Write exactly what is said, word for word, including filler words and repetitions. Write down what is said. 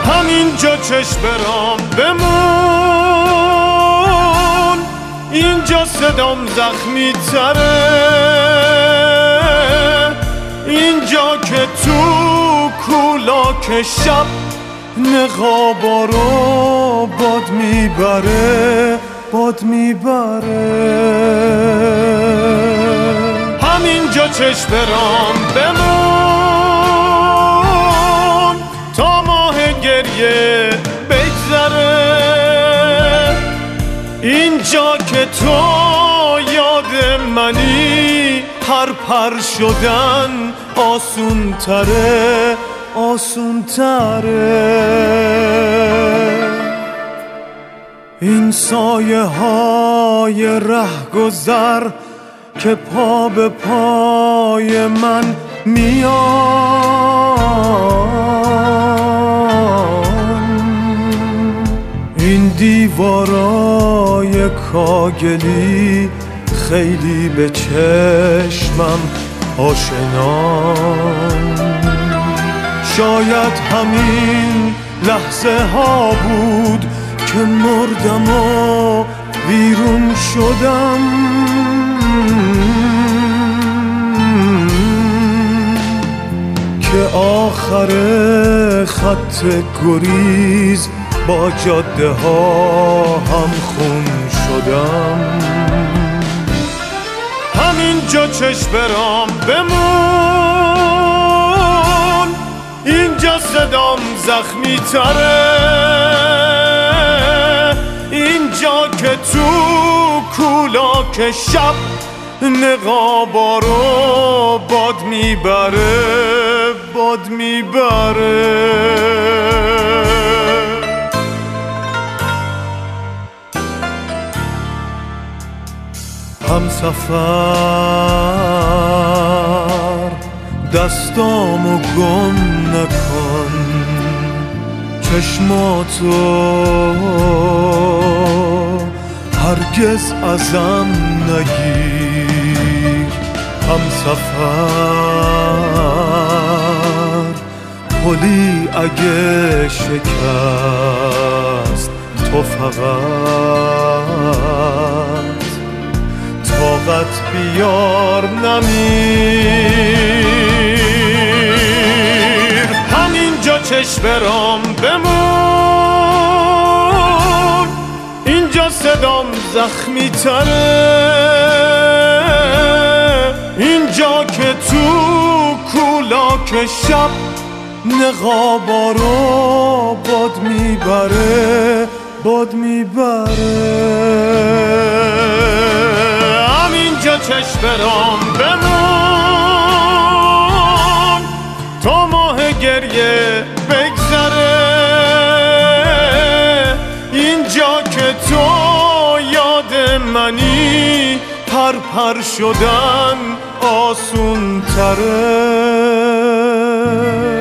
همینجا چشم برام بمون، اینجا صدام زخمی تره، اینجا که تو کولاک شب نقابا رو باد میبره، باد میبره. همینجا چشم برام بمون تا ماه گریه بگذره، اینجا که تو یاد منی پر پر شدن آسون تره، آسون تره. این سایه های رهگذر که پا به پای من میان، این دیوارای کاگلی خیلی به چشمم آشنان. شاید همین لحظه ها بود که مردم و ویرون شدم، که آخر خط گریز با جاده ها هم خون شدم. همینجا چشم برام بمون، اینجا صدام زخمی تره، اینجا که تو کولاک شب نقابا رو باد میبره، باد میبره. هم سفر دستامو گم نکن، چشماتو هرگز ازم نگیر. هم سفر پلی اگه شکست، تو فقط طاقت بیار نمیر. همینجا چشم برام بمون، اینجا صدام زخمی تره، اینجا که تو کولاک شب نقابا رو باد میبره، باد میبره. همینجا چشم برام بمون تا ماه گریه بگذره، اینجا که تو یاد منی پر پر شدن آسون تره.